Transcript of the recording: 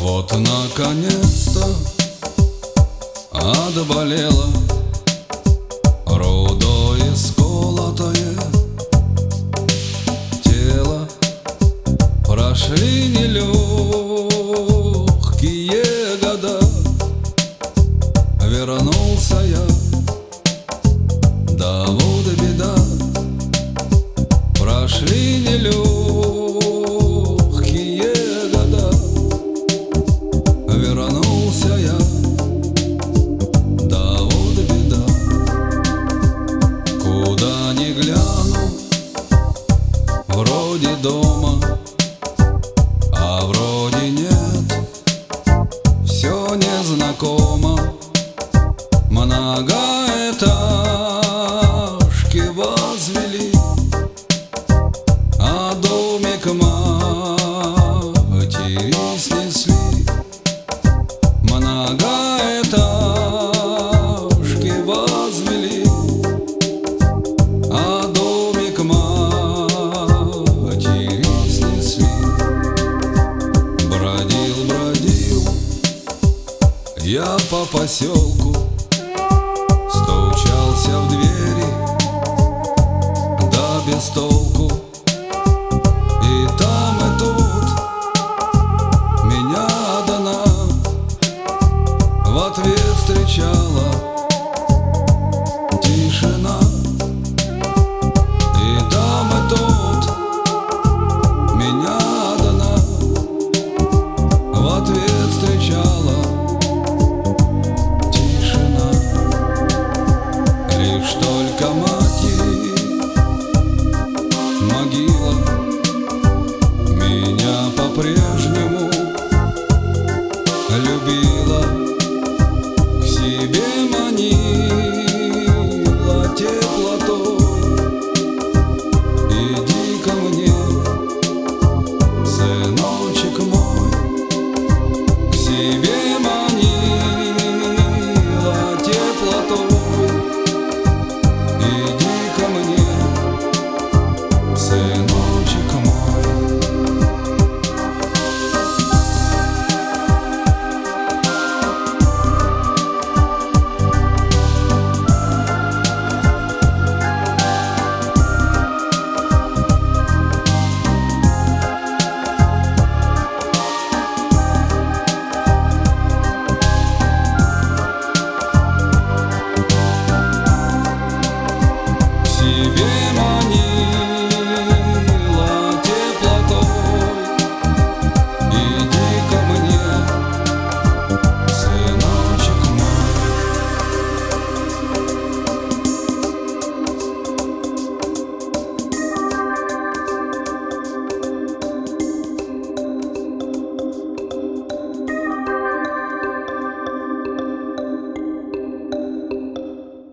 Вот наконец-то отболело рудой исколотое тело. Прошли нелегкие года, вернулся я, да вот беда. Прошли нелегкие года, вернулся я, да вот беда. Куда ни гляну, вроде дома, а вроде нет, все незнакомо. Многоэтажки возвели, а домик матери снесли. Многоэтажки возвели, а домик матери снесли. Бродил, бродил я по поселку, стучался в двери, да без толку. И там, и тут меня одна в ответ встречала тишина. И там, и тут меня одна в ответ встречала тишина. Лишь только матери могила меня по-прежнему